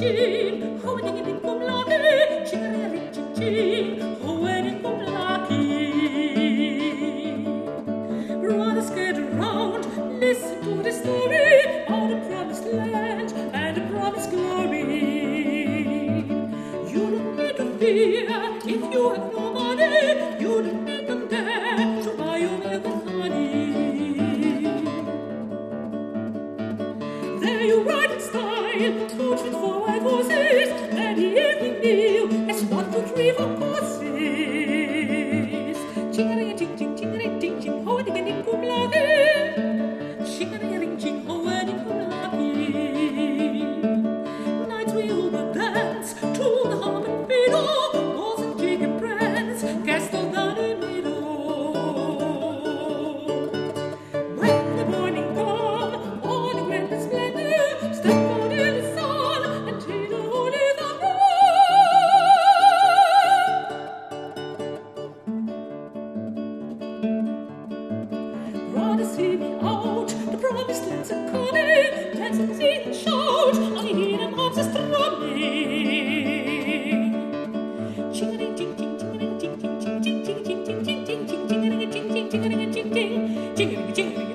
chin, ho ding ding cum lucky, ching ching ching, ho ding cum lucky. Brothers get around, listen to the story of the promised land and the promised glory. You don't need to fear if you have no money. You don't need to dare to buy your milk and honey. There you ride in style, coach with 4 white horses, and the evening meal is 1, 2, 3, 4 courses. Ching-a-ring, ching-ching, ching-a-ring, ching-ching, ho-a-ding-a-ding, cum laude. Ching-a-ring, ching, ho-a-ding, cum laude. Nights we all will dance to the harp and fiddle, balls and chicken brands, castle down in middle. When the morning come, all the grand and splendor, step out in the sun and take the holy the road. Brothers, hear me out, the promised lands are coming, dance and sing and shout, on the hidden arms are strumming. Ching-a-ding, ching-ching, ching-a-ding, ching-ching, ching-ching, ching-ching, ching-ching, ching-ching, ching-ching, ching-ching, ching-ching, ching-ching, ching-ching, ching-ching, ching-ching,